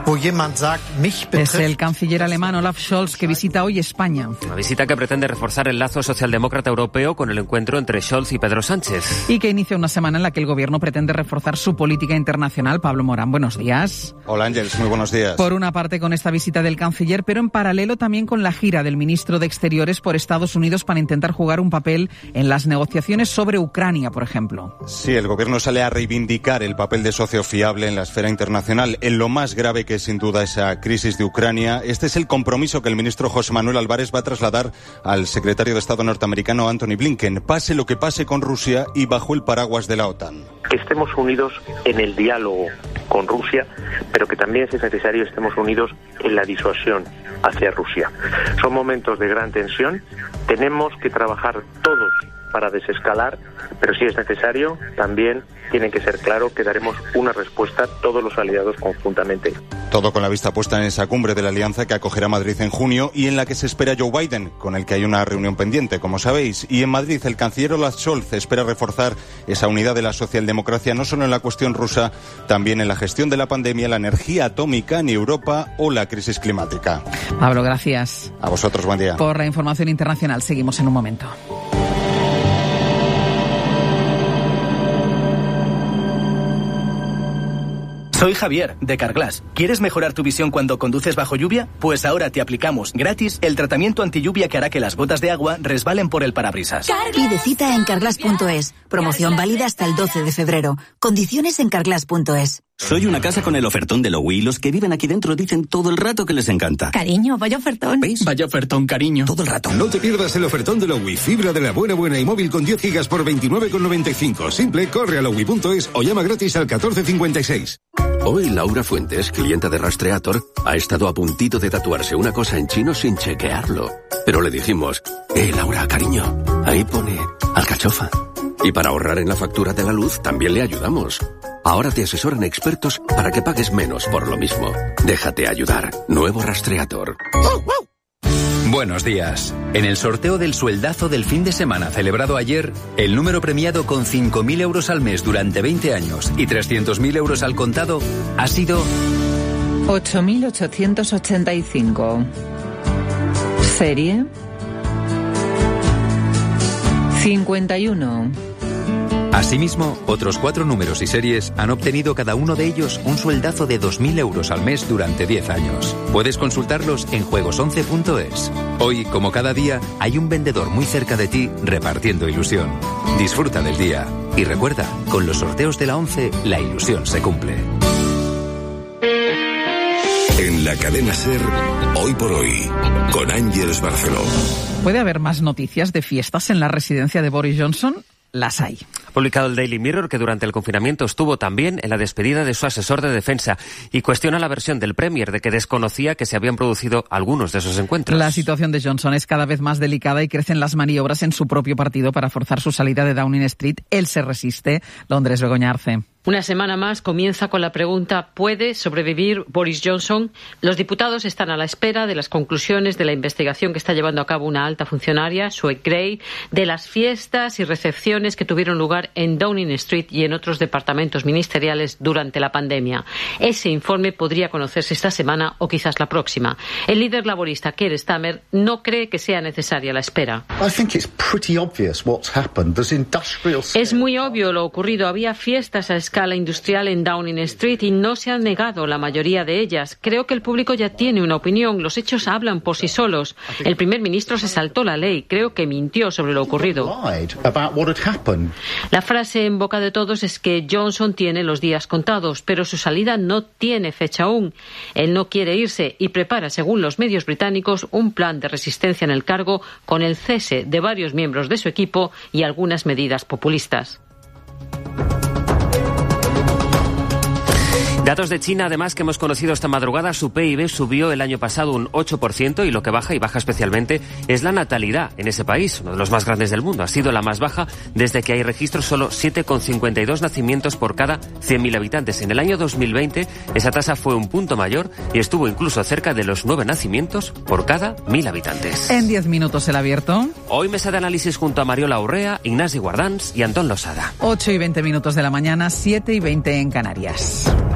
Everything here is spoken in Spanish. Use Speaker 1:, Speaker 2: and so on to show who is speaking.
Speaker 1: Es el canciller alemán Olaf Scholz que visita hoy España.
Speaker 2: Una visita que pretende reforzar el lazo socialdemócrata europeo con el encuentro entre Scholz y Pedro Sánchez.
Speaker 1: Y que inicia una semana en la que el gobierno pretende reforzar su política internacional. Pablo Morán, buenos días.
Speaker 3: Hola Ángeles, muy buenos días.
Speaker 1: Por una parte con esta visita del canciller, pero en paralelo también con la gira del ministro de Exteriores por Estados Unidos para intentar jugar un papel en las negociaciones sobre Ucrania, por ejemplo.
Speaker 3: Sí, el gobierno sale a reivindicar el papel de socio fiable en la esfera internacional, en lo más grave que es sin duda esa crisis de Ucrania. Este es el compromiso que el ministro José Manuel Álvarez va a trasladar al secretario de Estado norteamericano Antony Blinken, pase lo que pase con Rusia y bajo el paraguas de la OTAN.
Speaker 4: Que estemos unidos en el diálogo con Rusia, pero que también, si es necesario, estemos unidos en la disuasión hacia Rusia. Son momentos de gran tensión, tenemos que trabajar todos para desescalar, pero si es necesario, también tiene que ser claro que daremos una respuesta todos los aliados conjuntamente.
Speaker 3: Todo con la vista puesta en esa cumbre de la alianza que acogerá Madrid en junio y en la que se espera Joe Biden, con el que hay una reunión pendiente, como sabéis. Y en Madrid el canciller Olaf Scholz espera reforzar esa unidad de la socialdemocracia, no solo en la cuestión rusa, también en la gestión de la pandemia, la energía atómica en Europa o la crisis climática.
Speaker 1: Pablo, gracias.
Speaker 3: A vosotros, buen día.
Speaker 1: Por la información internacional, seguimos en un momento.
Speaker 5: Soy Javier, de Carglass. ¿Quieres mejorar tu visión cuando conduces bajo lluvia? Pues ahora te aplicamos gratis el tratamiento antilluvia que hará que las gotas de agua resbalen por el parabrisas.
Speaker 6: Pide cita en carglass.es. Promoción válida hasta el 12 de febrero. Condiciones en carglass.es.
Speaker 7: Soy una casa con el ofertón de Lowy y los que viven aquí dentro dicen todo el rato que les encanta.
Speaker 6: Cariño, vaya ofertón.
Speaker 7: ¿Veis?
Speaker 5: Vaya ofertón, cariño.
Speaker 7: Todo el rato.
Speaker 8: No te pierdas el ofertón de Lowy. Fibra de la buena y móvil con 10 gigas por 29,95. Simple, corre a lowy.es o llama gratis al 1456.
Speaker 9: Hoy Laura Fuentes, clienta de Rastreator, ha estado a puntito de tatuarse una cosa en chino sin chequearlo. Pero le dijimos, Laura, cariño, ahí pone alcachofa. Y para ahorrar en la factura de la luz también le ayudamos. Ahora te asesoran expertos para que pagues menos por lo mismo. Déjate ayudar. Nuevo Rastreator.
Speaker 10: Buenos días. En el sorteo del sueldazo del fin de semana celebrado ayer, el número premiado con 5.000 euros al mes durante 20 años y 300.000 euros al contado ha sido
Speaker 11: 8.885. Serie 51.
Speaker 10: Asimismo, otros 4 números y series han obtenido cada uno de ellos un sueldazo de 2.000 euros al mes durante 10 años. Puedes consultarlos en juegos11.es. Hoy, como cada día, hay un vendedor muy cerca de ti repartiendo ilusión. Disfruta del día. Y recuerda, con los sorteos de la 11, la ilusión se cumple.
Speaker 8: En la cadena SER, Hoy por Hoy, con Ángeles Barceló.
Speaker 1: ¿Puede haber más noticias de fiestas en la residencia de Boris Johnson? Las hay.
Speaker 2: Ha publicado el Daily Mirror que durante el confinamiento estuvo también en la despedida de su asesor de defensa y cuestiona la versión del Premier de que desconocía que se habían producido algunos de esos encuentros.
Speaker 1: La situación de Johnson es cada vez más delicada y crecen las maniobras en su propio partido para forzar su salida de Downing Street. Él se resiste. Londres, Begoña Arce.
Speaker 12: Una semana más comienza con la pregunta ¿puede sobrevivir Boris Johnson? Los diputados están a la espera de las conclusiones de la investigación que está llevando a cabo una alta funcionaria, Sue Gray, de las fiestas y recepciones que tuvieron lugar en Downing Street y en otros departamentos ministeriales durante la pandemia. Ese informe podría conocerse esta semana o quizás la próxima. El líder laborista Keir Starmer no cree que sea necesaria la espera. Es muy obvio lo ocurrido. Había fiestas a escala industrial en Downing Street y no se han negado la mayoría de ellas. Creo que el público ya tiene una opinión. Los hechos hablan por sí solos. El primer ministro se saltó la ley. Creo que mintió sobre lo ocurrido. La frase en boca de todos es que Johnson tiene los días contados, pero su salida no tiene fecha aún. Él no quiere irse y prepara, según los medios británicos, un plan de resistencia en el cargo con el cese de varios miembros de su equipo y algunas medidas populistas.
Speaker 2: Datos de China, además, que hemos conocido esta madrugada. Su PIB subió el año pasado un 8% y lo que baja, y baja especialmente, es la natalidad en ese país, uno de los más grandes del mundo. Ha sido la más baja desde que hay registros, solo 7,52 nacimientos por cada 100.000 habitantes. En el año 2020 esa tasa fue un punto mayor y estuvo incluso cerca de los 9 nacimientos por cada 1.000 habitantes.
Speaker 1: En 10 minutos el abierto.
Speaker 2: Hoy mesa de análisis junto a Mariola Urrea, Ignasi Guardans y Antón Losada.
Speaker 1: 8:20 de la mañana, 7:20 en Canarias.